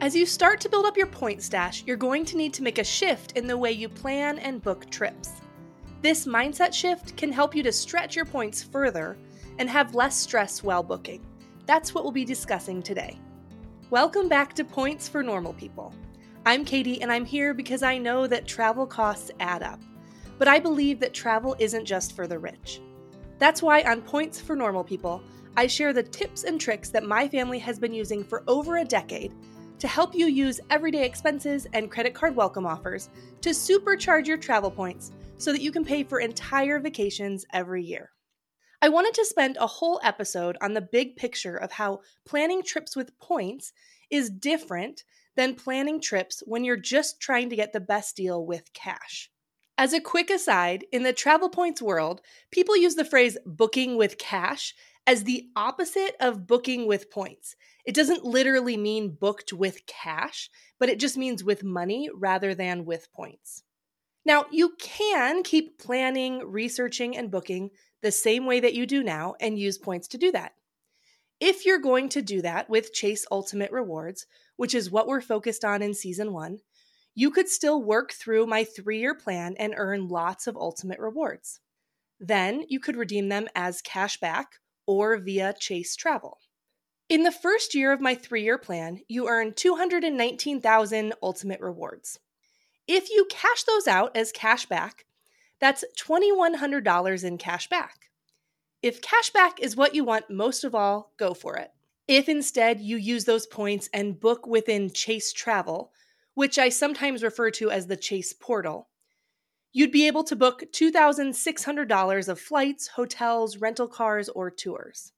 As you start to build up your point stash, you're going to need to make a shift in the way you plan and book trips. This mindset shift can help you to stretch your points further and have less stress while booking. That's what we'll be discussing today. Welcome back to Points for Normal People. I'm Katie, and I'm here because I know that travel costs add up. But I believe that travel isn't just for the rich. That's why on Points for Normal People, I share the tips and tricks that my family has been using for over a decade to help you use everyday expenses and credit card welcome offers to supercharge your travel points so that you can pay for entire vacations every year. I wanted to spend a whole episode on the big picture of how planning trips with points is different than planning trips when you're just trying to get the best deal with cash. As a quick aside, in the travel points world, people use the phrase booking with cash as the opposite of booking with points. It doesn't literally mean booked with cash, but it just means with money rather than with points. Now, you can keep planning, researching, and booking the same way that you do now and use points to do that. If you're going to do that with Chase Ultimate Rewards, which is what we're focused on in Season 1, you could still work through my 3-year plan and earn lots of Ultimate Rewards. Then you could redeem them as cash back or via Chase Travel. In the first year of my 3-year plan, you earn 219,000 Ultimate Rewards. If you cash those out as cash back, that's $2,100 in cash back. If cash back is what you want most of all, go for it. If instead you use those points and book within Chase Travel, which I sometimes refer to as the Chase Portal, you'd be able to book $2,600 of flights, hotels, rental cars, or tours.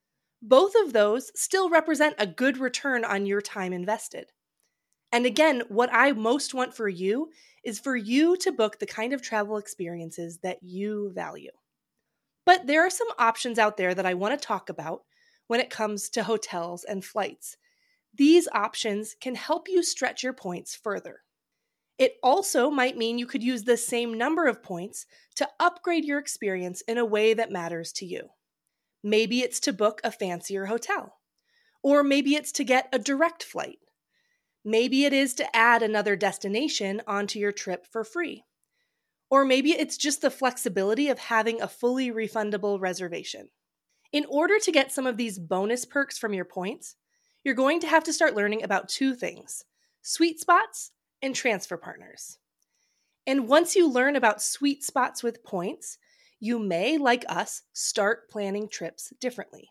Both of those still represent a good return on your time invested. And again, what I most want for you is for you to book the kind of travel experiences that you value. But there are some options out there that I want to talk about when it comes to hotels and flights. These options can help you stretch your points further. It also might mean you could use the same number of points to upgrade your experience in a way that matters to you. Maybe it's to book a fancier hotel, or maybe it's to get a direct flight. Maybe it is to add another destination onto your trip for free. Or maybe it's just the flexibility of having a fully refundable reservation. In order to get some of these bonus perks from your points, you're going to have to start learning about 2 things: sweet spots and transfer partners. And once you learn about sweet spots with points, you may, like us, start planning trips differently.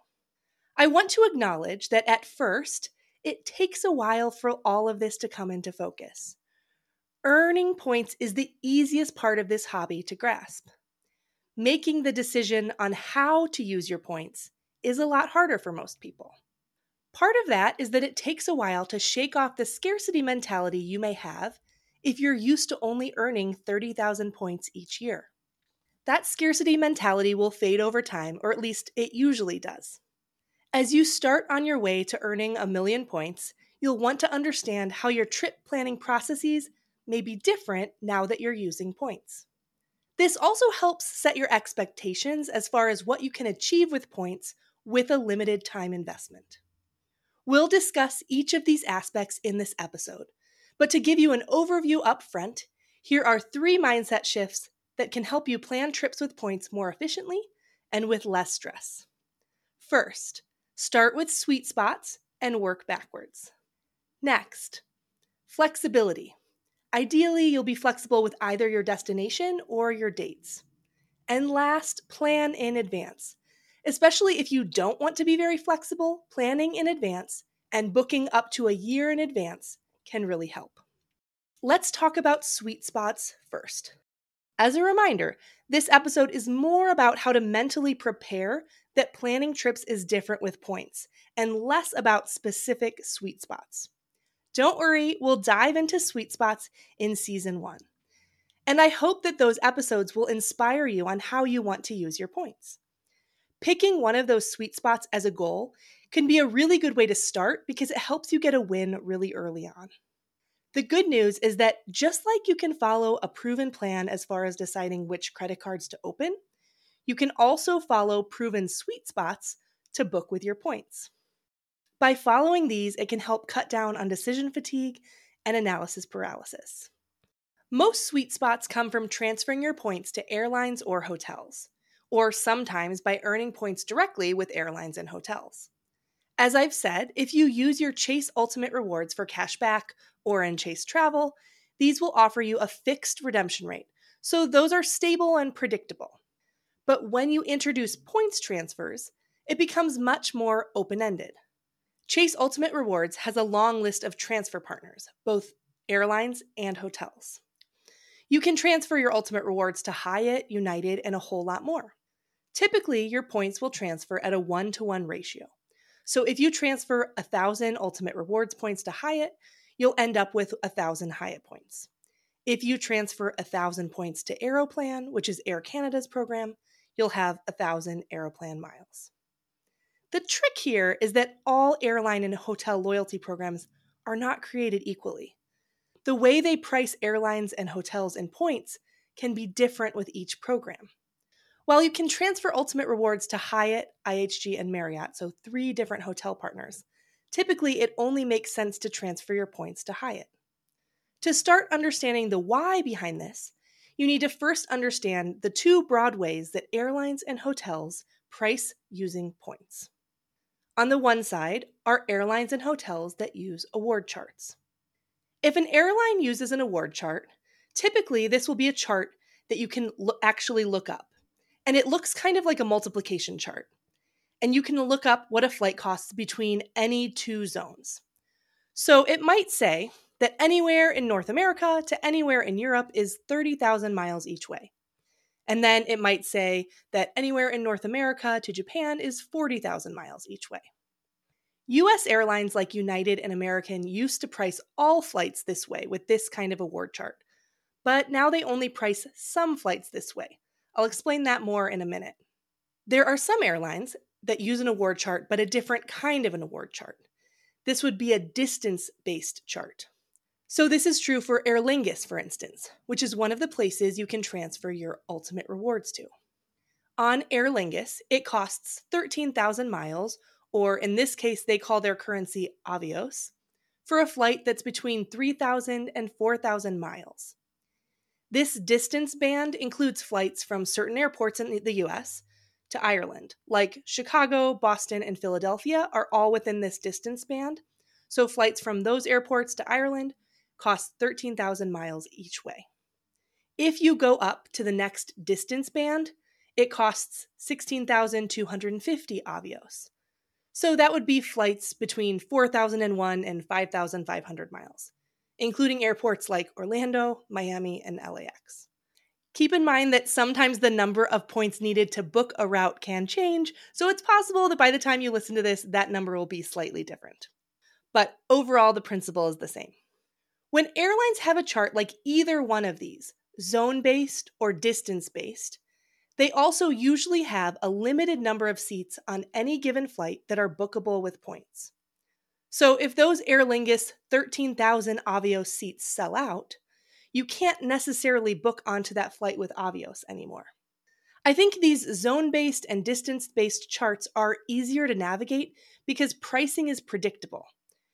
I want to acknowledge that at first, it takes a while for all of this to come into focus. Earning points is the easiest part of this hobby to grasp. Making the decision on how to use your points is a lot harder for most people. Part of that is that it takes a while to shake off the scarcity mentality you may have if you're used to only earning 30,000 points each year. That scarcity mentality will fade over time, or at least it usually does. As you start on your way to earning 1,000,000 points, you'll want to understand how your trip planning processes may be different now that you're using points. This also helps set your expectations as far as what you can achieve with points with a limited time investment. We'll discuss each of these aspects in this episode, but to give you an overview up front, here are 3 mindset shifts that can help you plan trips with points more efficiently and with less stress. First, start with sweet spots and work backwards. Next, flexibility. Ideally, you'll be flexible with either your destination or your dates. And last, plan in advance. Especially if you don't want to be very flexible, planning in advance and booking up to a year in advance can really help. Let's talk about sweet spots first. As a reminder, this episode is more about how to mentally prepare that planning trips is different with points, and less about specific sweet spots. Don't worry, we'll dive into sweet spots in Season 1. And I hope that those episodes will inspire you on how you want to use your points. Picking one of those sweet spots as a goal can be a really good way to start because it helps you get a win really early on. The good news is that just like you can follow a proven plan as far as deciding which credit cards to open, you can also follow proven sweet spots to book with your points. By following these, it can help cut down on decision fatigue and analysis paralysis. Most sweet spots come from transferring your points to airlines or hotels, or sometimes by earning points directly with airlines and hotels. As I've said, if you use your Chase Ultimate Rewards for cash back or in Chase Travel, these will offer you a fixed redemption rate, so those are stable and predictable. But when you introduce points transfers, it becomes much more open-ended. Chase Ultimate Rewards has a long list of transfer partners, both airlines and hotels. You can transfer your Ultimate Rewards to Hyatt, United, and a whole lot more. Typically, your points will transfer at a 1-to-1 ratio. So if you transfer 1,000 Ultimate Rewards points to Hyatt, you'll end up with 1,000 Hyatt points. If you transfer 1,000 points to Aeroplan, which is Air Canada's program, you'll have 1,000 Aeroplan miles. The trick here is that all airline and hotel loyalty programs are not created equally. The way they price airlines and hotels in points can be different with each program. While you can transfer Ultimate Rewards to Hyatt, IHG, and Marriott, so 3 different hotel partners, typically it only makes sense to transfer your points to Hyatt. To start understanding the why behind this, you need to first understand the 2 broad ways that airlines and hotels price using points. On the one side are airlines and hotels that use award charts. If an airline uses an award chart, typically this will be a chart that you can actually look up. And it looks kind of like a multiplication chart. And you can look up what a flight costs between any 2 zones. So it might say that anywhere in North America to anywhere in Europe is 30,000 miles each way. And then it might say that anywhere in North America to Japan is 40,000 miles each way. U.S. airlines like United and American used to price all flights this way with this kind of award chart. But now they only price some flights this way. I'll explain that more in a minute. There are some airlines that use an award chart, but a different kind of an award chart. This would be a distance-based chart. So this is true for Aer Lingus, for instance, which is one of the places you can transfer your Ultimate Rewards to. On Aer Lingus, it costs 13,000 miles, or in this case, they call their currency Avios, for a flight that's between 3,000 and 4,000 miles. This distance band includes flights from certain airports in the US to Ireland, like Chicago, Boston, and Philadelphia are all within this distance band, so flights from those airports to Ireland cost 13,000 miles each way. If you go up to the next distance band, it costs 16,250 Avios. So that would be flights between 4,001 and 5,500 miles, including airports like Orlando, Miami, and LAX. Keep in mind that sometimes the number of points needed to book a route can change, so it's possible that by the time you listen to this, that number will be slightly different. But overall, the principle is the same. When airlines have a chart like either one of these, zone-based or distance-based, they also usually have a limited number of seats on any given flight that are bookable with points. So if those Aer Lingus 13,000 Avios seats sell out, you can't necessarily book onto that flight with Avios anymore. I think these zone-based and distance-based charts are easier to navigate because pricing is predictable.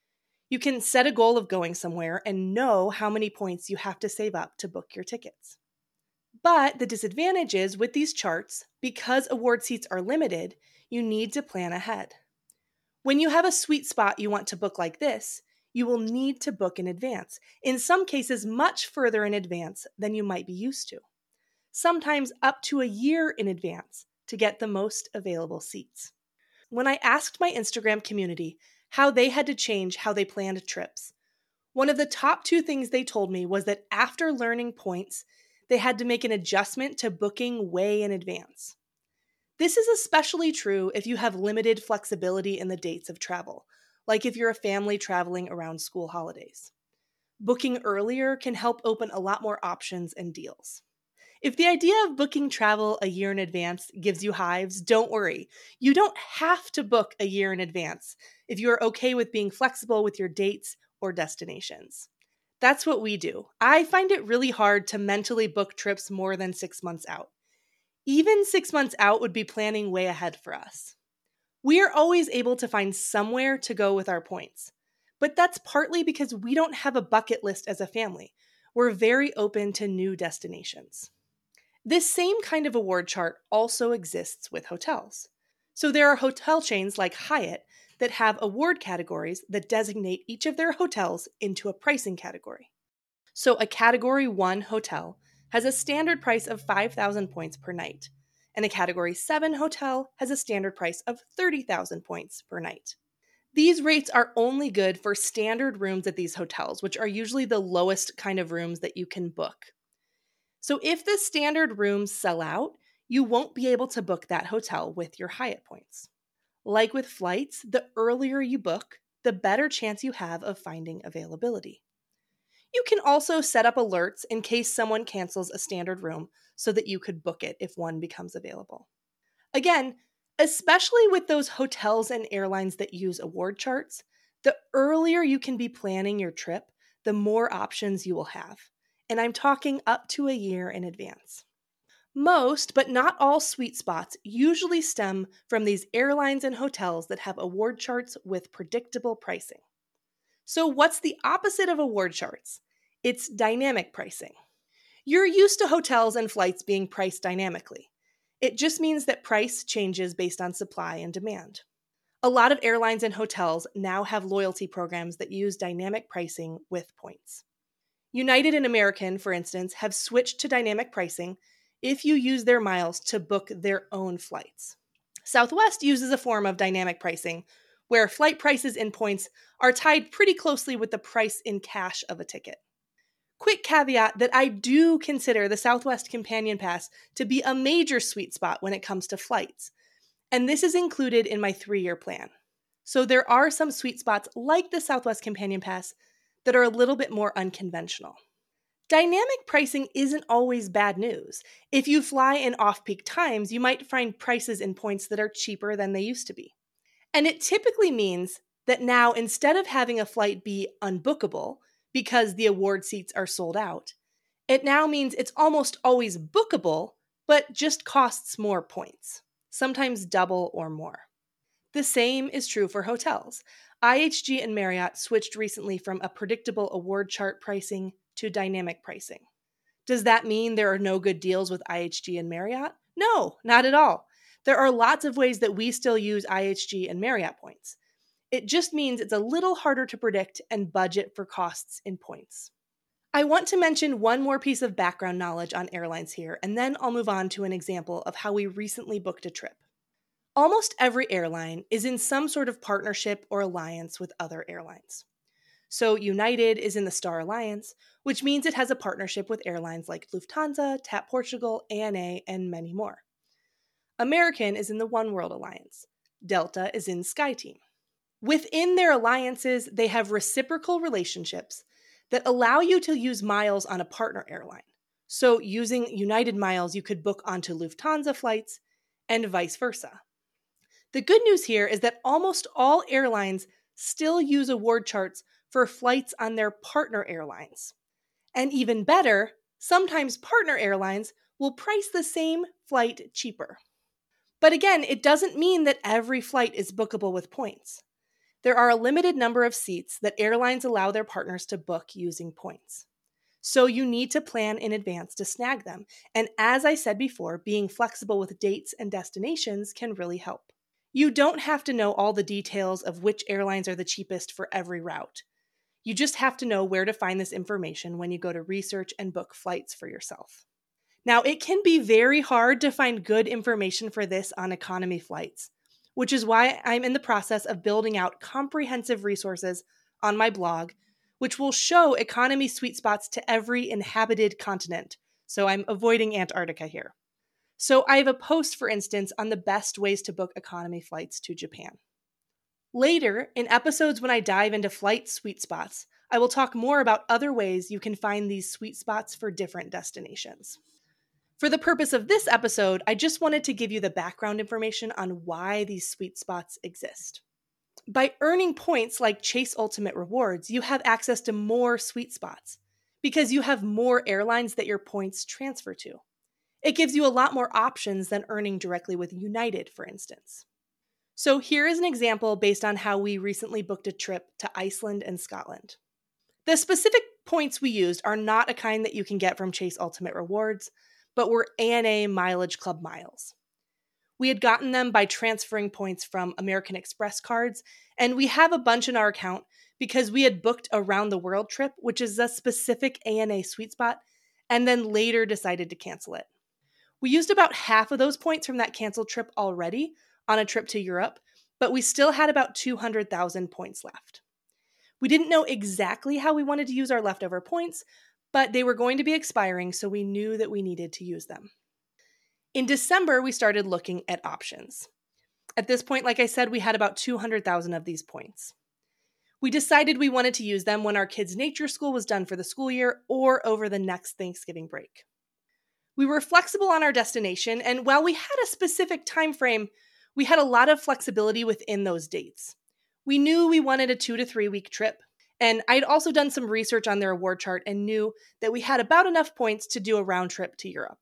You can set a goal of going somewhere and know how many points you have to save up to book your tickets. But the disadvantage is with these charts, because award seats are limited, you need to plan ahead. When you have a sweet spot you want to book like this, you will need to book in advance, in some cases much further in advance than you might be used to, sometimes up to a year in advance to get the most available seats. When I asked my Instagram community how they had to change how they planned trips, one of the top 2 things they told me was that after learning points, they had to make an adjustment to booking way in advance. This is especially true if you have limited flexibility in the dates of travel, like if you're a family traveling around school holidays. Booking earlier can help open a lot more options and deals. If the idea of booking travel a year in advance gives you hives, don't worry. You don't have to book a year in advance if you are okay with being flexible with your dates or destinations. That's what we do. I find it really hard to mentally book trips more than 6 months out. Even 6 months out would be planning way ahead for us. We are always able to find somewhere to go with our points, but that's partly because we don't have a bucket list as a family. We're very open to new destinations. This same kind of award chart also exists with hotels. So there are hotel chains like Hyatt that have award categories that designate each of their hotels into a pricing category. So a Category 1 hotel has a standard price of 5,000 points per night, and a Category 7 hotel has a standard price of 30,000 points per night. These rates are only good for standard rooms at these hotels, which are usually the lowest kind of rooms that you can book. So if the standard rooms sell out, you won't be able to book that hotel with your Hyatt points. Like with flights, the earlier you book, the better chance you have of finding availability. You can also set up alerts in case someone cancels a standard room so that you could book it if one becomes available. Again, especially with those hotels and airlines that use award charts, the earlier you can be planning your trip, the more options you will have. And I'm talking up to a year in advance. Most, but not all sweet spots usually stem from these airlines and hotels that have award charts with predictable pricing. So what's the opposite of award charts? It's dynamic pricing. You're used to hotels and flights being priced dynamically. It just means that price changes based on supply and demand. A lot of airlines and hotels now have loyalty programs that use dynamic pricing with points. United and American, for instance, have switched to dynamic pricing if you use their miles to book their own flights. Southwest uses a form of dynamic pricing where flight prices and points are tied pretty closely with the price in cash of a ticket. Quick caveat that I do consider the Southwest Companion Pass to be a major sweet spot when it comes to flights, and this is included in my 3-year plan. So there are some sweet spots like the Southwest Companion Pass that are a little bit more unconventional. Dynamic pricing isn't always bad news. If you fly in off-peak times, you might find prices and points that are cheaper than they used to be. And it typically means that now, instead of having a flight be unbookable because the award seats are sold out, it now means it's almost always bookable, but just costs more points, sometimes double or more. The same is true for hotels. IHG and Marriott switched recently from a predictable award chart pricing to dynamic pricing. Does that mean there are no good deals with IHG and Marriott? No, not at all. There are lots of ways that we still use IHG and Marriott points. It just means it's a little harder to predict and budget for costs in points. I want to mention one more piece of background knowledge on airlines here, and then I'll move on to an example of how we recently booked a trip. Almost every airline is in some sort of partnership or alliance with other airlines. So United is in the Star Alliance, which means it has a partnership with airlines like Lufthansa, TAP Portugal, ANA, and many more. American is in the One World Alliance. Delta is in SkyTeam. Within their alliances, they have reciprocal relationships that allow you to use miles on a partner airline. So using United miles, you could book onto Lufthansa flights and vice versa. The good news here is that almost all airlines still use award charts for flights on their partner airlines. And even better, sometimes partner airlines will price the same flight cheaper. But again, it doesn't mean that every flight is bookable with points. There are a limited number of seats that airlines allow their partners to book using points. So you need to plan in advance to snag them. And as I said before, being flexible with dates and destinations can really help. You don't have to know all the details of which airlines are the cheapest for every route. You just have to know where to find this information when you go to research and book flights for yourself. Now, it can be very hard to find good information for this on economy flights, which is why I'm in the process of building out comprehensive resources on my blog, which will show economy sweet spots to every inhabited continent. So I'm avoiding Antarctica here. So I have a post, for instance, on the best ways to book economy flights to Japan. Later, in episodes when I dive into flight sweet spots, I will talk more about other ways you can find these sweet spots for different destinations. For the purpose of this episode, I just wanted to give you the background information on why these sweet spots exist. By earning points like Chase Ultimate Rewards, you have access to more sweet spots because you have more airlines that your points transfer to. It gives you a lot more options than earning directly with United, for instance. So here is an example based on how we recently booked a trip to Iceland and Scotland. The specific points we used are not a kind that you can get from Chase Ultimate Rewards, but were ANA Mileage Club miles. We had gotten them by transferring points from American Express cards, and we have a bunch in our account because we had booked a round the world trip, which is a specific ANA sweet spot, and then later decided to cancel it. We used about half of those points from that canceled trip already on a trip to Europe, but we still had about 200,000 points left. We didn't know exactly how we wanted to use our leftover points, but they were going to be expiring, so we knew that we needed to use them. In December, we started looking at options. At this point, like I said, we had about 200,000 of these points. We decided we wanted to use them when our kids' nature school was done for the school year or over the next Thanksgiving break. We were flexible on our destination, and while we had a specific time frame, we had a lot of flexibility within those dates. We knew we wanted a 2 to 3 week trip, and I'd also done some research on their award chart and knew that we had about enough points to do a round trip to Europe.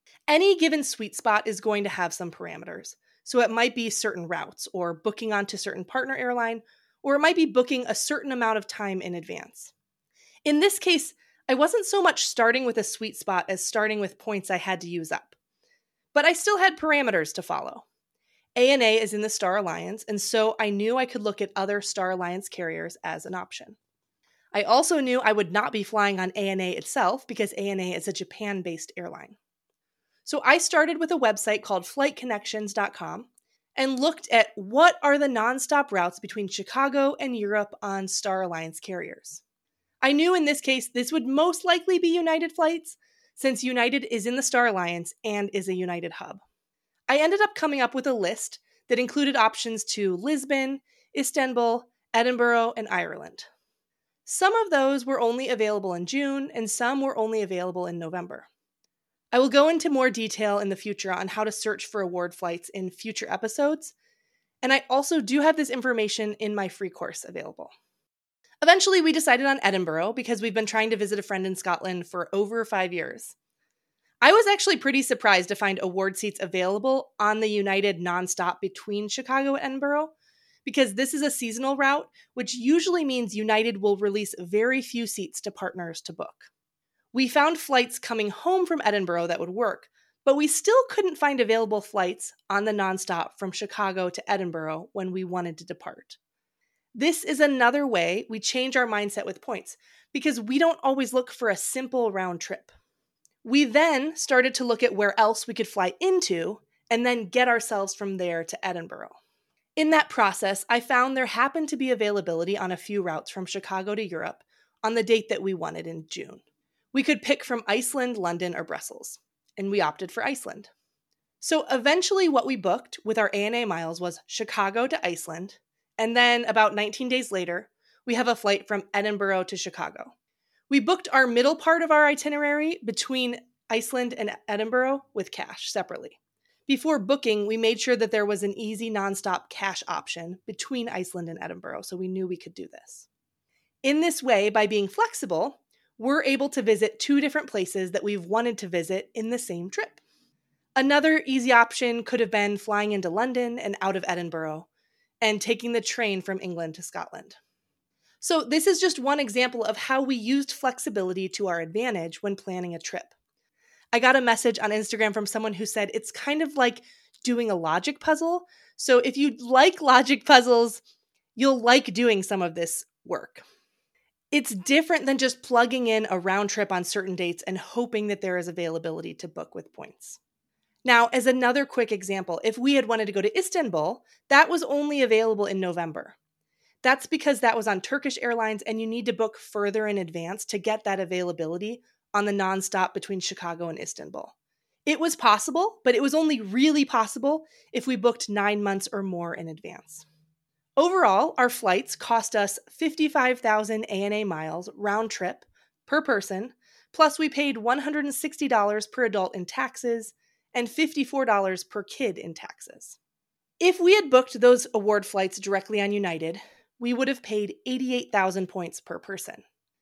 Any given sweet spot is going to have some parameters, so it might be certain routes or booking onto certain partner airline, or it might be booking a certain amount of time in advance. In this case, I wasn't so much starting with a sweet spot as starting with points I had to use up. But I still had parameters to follow. ANA is in the Star Alliance, and so I knew I could look at other Star Alliance carriers as an option. I also knew I would not be flying on ANA itself because ANA is a Japan-based airline. So I started with a website called flightconnections.com and looked at what are the nonstop routes between Chicago and Europe on Star Alliance carriers. I knew in this case this would most likely be United flights, since United is in the Star Alliance and is a United hub. I ended up coming up with a list that included options to Lisbon, Istanbul, Edinburgh, and Ireland. Some of those were only available in June, and some were only available in November. I will go into more detail in the future on how to search for award flights in future episodes, and I also do have this information in my free course available. Eventually, we decided on Edinburgh because we've been trying to visit a friend in Scotland for over 5 years. I was actually pretty surprised to find award seats available on the United nonstop between Chicago and Edinburgh, because this is a seasonal route, which usually means United will release very few seats to partners to book. We found flights coming home from Edinburgh that would work, but we still couldn't find available flights on the nonstop from Chicago to Edinburgh when we wanted to depart. This is another way we change our mindset with points, because we don't always look for a simple round trip. We then started to look at where else we could fly into and then get ourselves from there to Edinburgh. In that process, I found there happened to be availability on a few routes from Chicago to Europe on the date that we wanted in June. We could pick from Iceland, London, or Brussels, and we opted for Iceland. So eventually what we booked with our ANA miles was Chicago to Iceland, and then about 19 days later, we have a flight from Edinburgh to Chicago. We booked our middle part of our itinerary between Iceland and Edinburgh with cash separately. Before booking, we made sure that there was an easy nonstop cash option between Iceland and Edinburgh, so we knew we could do this. In this way, by being flexible, we're able to visit 2 different places that we've wanted to visit in the same trip. Another easy option could have been flying into London and out of Edinburgh, and taking the train from England to Scotland. So this is just one example of how we used flexibility to our advantage when planning a trip. I got a message on Instagram from someone who said it's kind of like doing a logic puzzle. So if you like logic puzzles, you'll like doing some of this work. It's different than just plugging in a round trip on certain dates and hoping that there is availability to book with points. Now, as another quick example, if we had wanted to go to Istanbul, that was only available in November. That's because that was on Turkish Airlines, and you need to book further in advance to get that availability on the nonstop between Chicago and Istanbul. It was possible, but it was only really possible if we booked 9 months or more in advance. Overall, our flights cost us 55,000 ANA miles round trip per person, plus we paid $160 per adult in taxes and $54 per kid in taxes. If we had booked those award flights directly on United, we would have paid 88,000 points per person.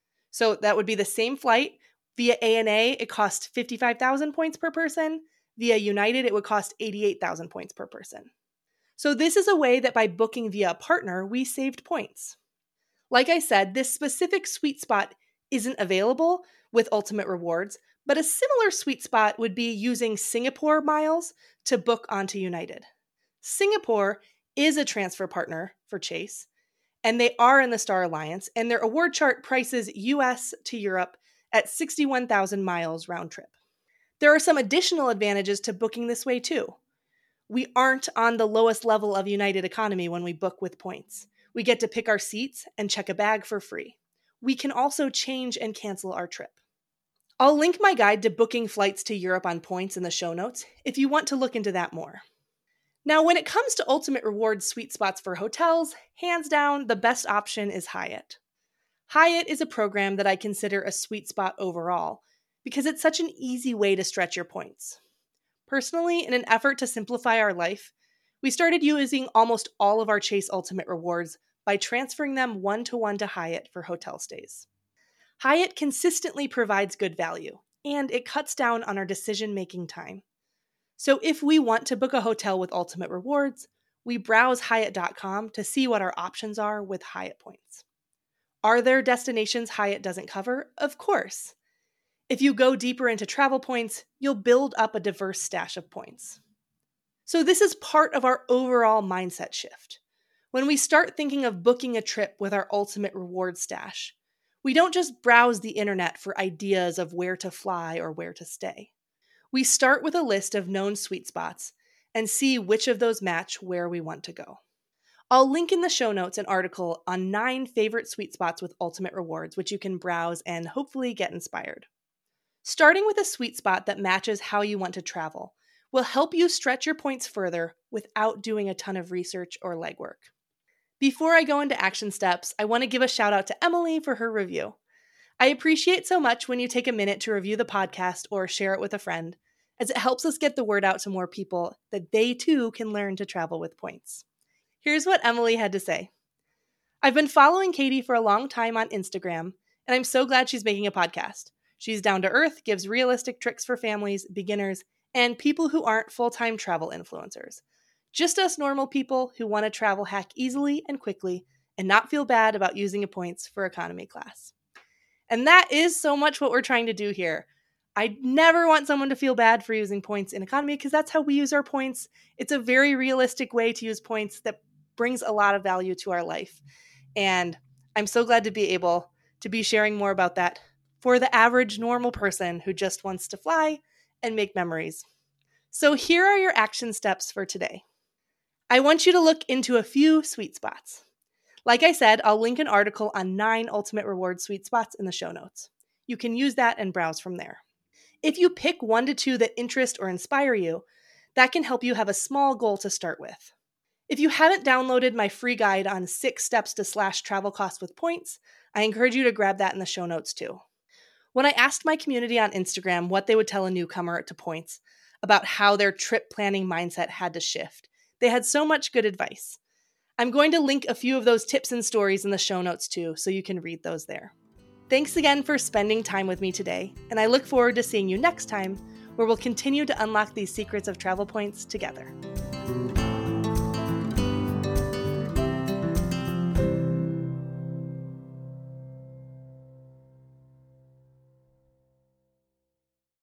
So that would be the same flight. Via ANA, it cost 55,000 points per person. Via United, it would cost 88,000 points per person. So this is a way that by booking via a partner, we saved points. Like I said, this specific sweet spot isn't available with Ultimate Rewards, but a similar sweet spot would be using Singapore miles to book onto United. Singapore is a transfer partner for Chase, and they are in the Star Alliance, and their award chart prices US to Europe at 61,000 miles round trip. There are some additional advantages to booking this way too. We aren't on the lowest level of United economy when we book with points. We get to pick our seats and check a bag for free. We can also change and cancel our trip. I'll link my guide to booking flights to Europe on points in the show notes if you want to look into that more. Now, when it comes to Ultimate Rewards sweet spots for hotels, hands down, the best option is Hyatt. Hyatt is a program that I consider a sweet spot overall because it's such an easy way to stretch your points. Personally, in an effort to simplify our life, we started using almost all of our Chase Ultimate Rewards by transferring them one-to-one to Hyatt for hotel stays. Hyatt consistently provides good value, and it cuts down on our decision-making time. So if we want to book a hotel with Ultimate Rewards, we browse Hyatt.com to see what our options are with Hyatt points. Are there destinations Hyatt doesn't cover? Of course. If you go deeper into travel points, you'll build up a diverse stash of points. So this is part of our overall mindset shift. When we start thinking of booking a trip with our Ultimate Rewards stash, we don't just browse the internet for ideas of where to fly or where to stay. We start with a list of known sweet spots and see which of those match where we want to go. I'll link in the show notes an article on 9 favorite sweet spots with Ultimate Rewards, which you can browse and hopefully get inspired. Starting with a sweet spot that matches how you want to travel will help you stretch your points further without doing a ton of research or legwork. Before I go into action steps, I want to give a shout out to Emily for her review. I appreciate so much when you take a minute to review the podcast or share it with a friend, as it helps us get the word out to more people that they too can learn to travel with points. Here's what Emily had to say. I've been following Katie for a long time on Instagram, and I'm so glad she's making a podcast. She's down to earth, gives realistic tricks for families, beginners, and people who aren't full-time travel influencers. Just us normal people who want to travel hack easily and quickly and not feel bad about using the points for economy class. And that is so much what we're trying to do here. I never want someone to feel bad for using points in economy because that's how we use our points. It's a very realistic way to use points that brings a lot of value to our life. And I'm so glad to be able to be sharing more about that for the average normal person who just wants to fly and make memories. So here are your action steps for today. I want you to look into a few sweet spots. Like I said, I'll link an article on 9 Ultimate Rewards sweet spots in the show notes. You can use that and browse from there. If you pick 1 to 2 that interest or inspire you, that can help you have a small goal to start with. If you haven't downloaded my free guide on 6 steps to slash travel costs with points, I encourage you to grab that in the show notes too. When I asked my community on Instagram what they would tell a newcomer to points about how their trip planning mindset had to shift, they had so much good advice. I'm going to link a few of those tips and stories in the show notes too, so you can read those there. Thanks again for spending time with me today, and I look forward to seeing you next time, where we'll continue to unlock these secrets of travel points together.